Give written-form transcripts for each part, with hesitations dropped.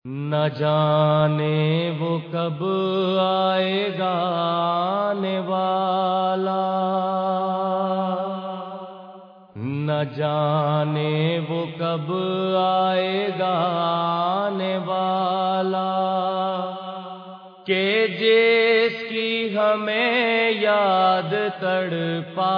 نہ جانے وہ کب آئے گا آنے والا، نہ جانے وہ کب آئے گا آنے والا، کہ جس کی ہمیں یاد تڑپا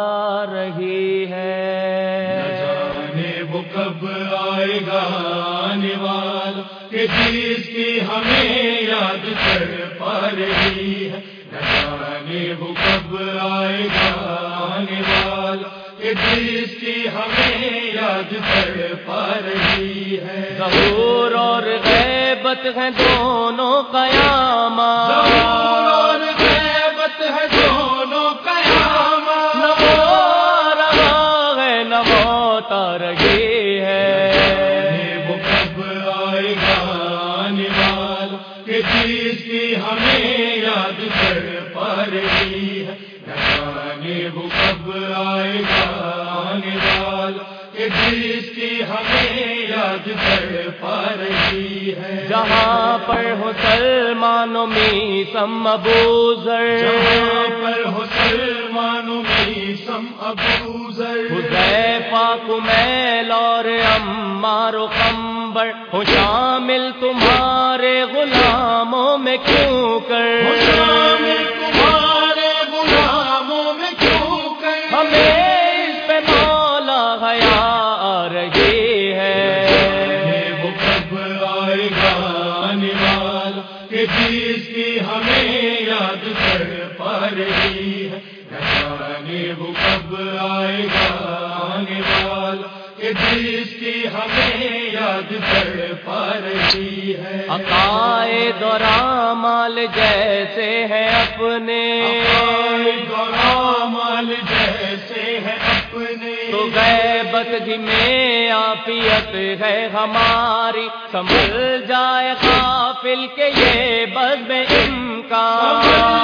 رہی ہے۔ نہ جانے وہ کب آئے گا آنے والا، کہ جس کی ہمیں یاد تڑپا رہی ہے۔ نہ جانے وہ کب آئے گا آنے والا، کہ جس کی ہمیں یاد تڑپا رہی ہے۔ ظہور اور غیبت ہیں دونوں قیامت، ظہور اور غیبت ہے دونوں قیامت، نہ وہ آ رہا ہے نہ موت آ رہی ہے۔ وہ کب آئے گا آنے والا، کہ جس کی ہمیں یاد تڑپا رہی ہے۔ نہ جانے وہ کب آئے گا آنے والا، کہ جس کی ہمیں یاد تڑپا رہی ہے۔ جہاں پر ہو سلمان و میثم ابو ذر، جہاں پر ہو سلمان و میثم ابو ذر، حذیفہ کمیل اور عمار و قنبر، ہو شامل تمہارے غلاموں میں کیوں کر، شامل تمہارے غلاموں میں کیوں کر، ہمیں اس پہ مولا حیا آ رہی ہے۔ وہ کب آئے گا آنے والا، کہ جس کی ہمیں یاد تڑپا رہی ہے۔ نہ جانے وہ کب آئے گا آنے والا، کہ جس کی ہمیں یاد تڑپا رہی ہے۔ عقائد اور اعمال جیسے ہیں اپنے، عقائد اور اعمال جیسے ہیں اپنے، تو غیبت ہی میں عافیت ہے ہماری، سنبھل جائے غافل کے یہ بزم امکان،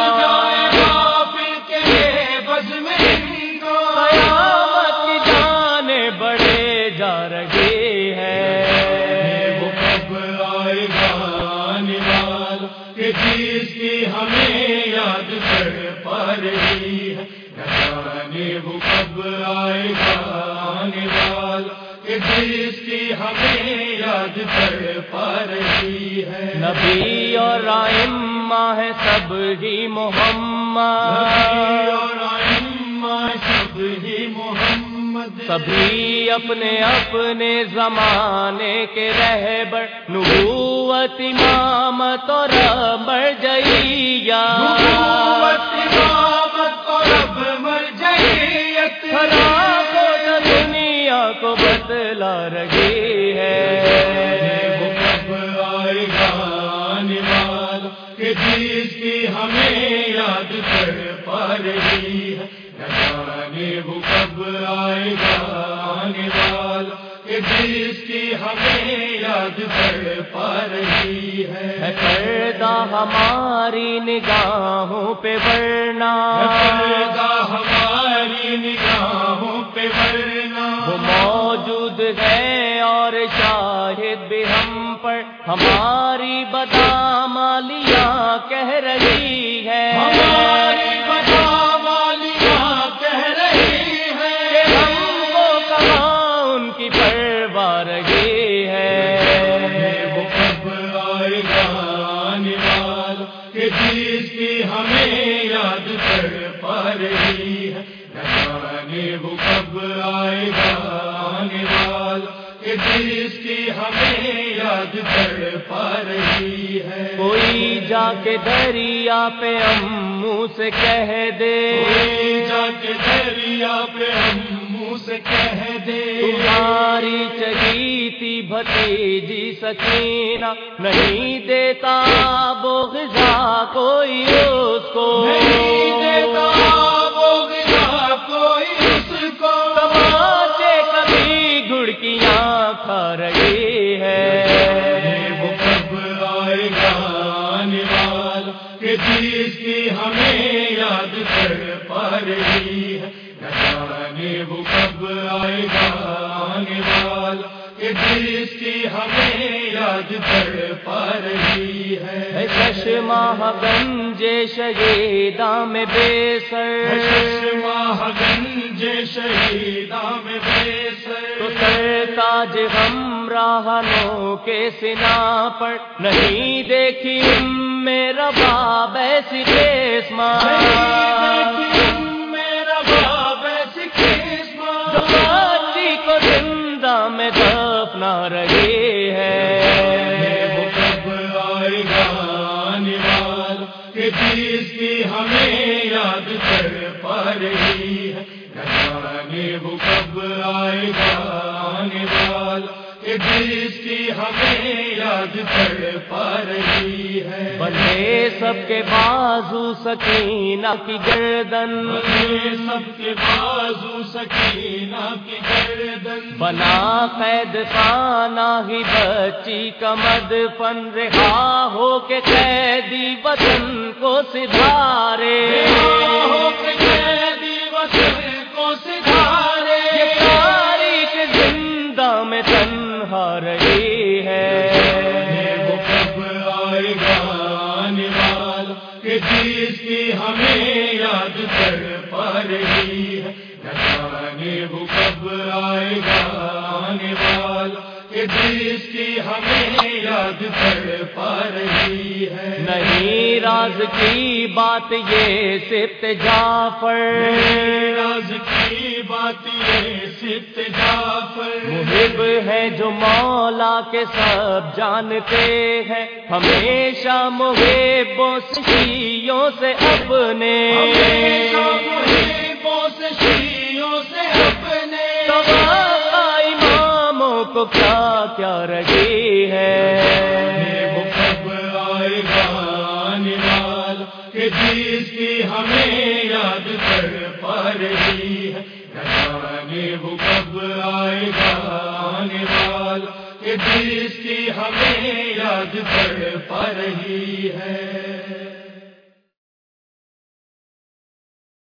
قیامت کی جانیں بڑھے جا رہی ہے۔ وہ کب آئے گا آنے والا، کہ جس کی ہمیں یاد تڑپا رہی ہے۔ نہ جانے وہ کب آئے گا آنے والا، کہ جس کی ہمیں یاد تڑپا رہی ہے۔ نبی اور ائمہ ہے سب ہی محمد، اور ائمہ سب ہی محمد، سبھی اپنے اپنے زمانے کے رہبر، نبوت امامت اور مرجعیت، نبوت امامت اور اب مرجعیت، کو دنیا کو بتلا رہی ہے۔ وہ کب آئے گا آنے والا، کہ جس کی ہمیں یاد تڑپا رہی ہے۔ نہ جانے وہ کب آئے گا آنے والا، کہ جس کی ہمیں یاد تڑپا رہی ہے۔ پردہ ہماری نگاہوں پہ ورنہ، پردہ ہماری نگاہوں پہ ورنہ، وہ موجود ہے اور شاہد بھی ہم پر، ہماری بدعمالیاں کہہ رہی ہے، ہماری بدعمالیاں کہہ رہی ہے، کہ ہم کو کہاں ان کی پرواہ رہی ہے۔ وہ کب آئے گا آنے والا، کہ جس کی ہمیں یاد تڑپا رہی ہے۔ نہ جانے وہ کب آئے گا آنے والا، کہ جس کی ہمیں یاد تڑپا رہی ہے۔ کوئی جا کے دریا پہ امو سے کہہ دے، کوئی جا کے دریا پہ امو سے کہہ دے، تمہاری چہیتی بھتیجی سکینہ نہیں دیتا وہ غذا کوئی اس کو، نہیں دیتا وہ غذا کوئی اس کو، تماچے کبھی گھڑکیاں کھا رہی ہے۔ وہ کب آئے گا آنے والا، کہ جس کی ہمیں یاد تڑپا رہی ہے۔ نہ جانے وہ کب آئے گا آنے والا، کہ جس کی ہمیں یاد یاد کر پا رہی ہے. چشمہ گنج شہیداں میں بے سر، چشمہ گنج شہیداں میں بے سر، تو سر تاج ہمراہنوں کے سنا پر نہیں دیکھی میرا باب ایسی قسمت، میرا باب ایسی قسمت، بچی کو زندہ میں دفنا رہی ہے. وہ کب آئے گا آنے والا کہ جس کی ہمیں یاد کر پا رہی ہے. نہ جانے وہ کب آئے گا آنے والا کہ جس کی ہمیں یاد کر پا رہی ہے. بندے سب کے بازو سکینہ کی گردن، بندے سب کے بازو سکینہ کی گردن، بنا قید خانہ ہی بچی کا مدفن، رہا ہو کے قیدی وطن کو سدھارے، ہو کے قیدی وطن کو سدھارے. یہ تاریخ زندہ میں تنہا رہی ہے. وہ کب آئے گا آنے والا کہ جس کی ہمیں یاد کر پا رہی ہے. نہ جانے وہ کب آئے گا آنے والا کہ جس کی ہمیں یاد کر پا رہی ہے. نہیں راز کی بات یہ صرف جعفر، راز کی بات یہ صرف جعفر، محب ہے جو مولا کے سب جانتے ہیں، ہمیشہ محبوں سے شیعوں سے اپنے، محبوں سے شیعوں سے اپنے. توقع اماموں کو کیا کیا رہی ہے. وہ کب آئے گا آنے والا کہ جس کی ہمیں یاد کر پا رہی ہے. نہ جانے وہ کب آئے گا آنے والا کہ جس کی ہمیں یاد کر پا رہی ہے.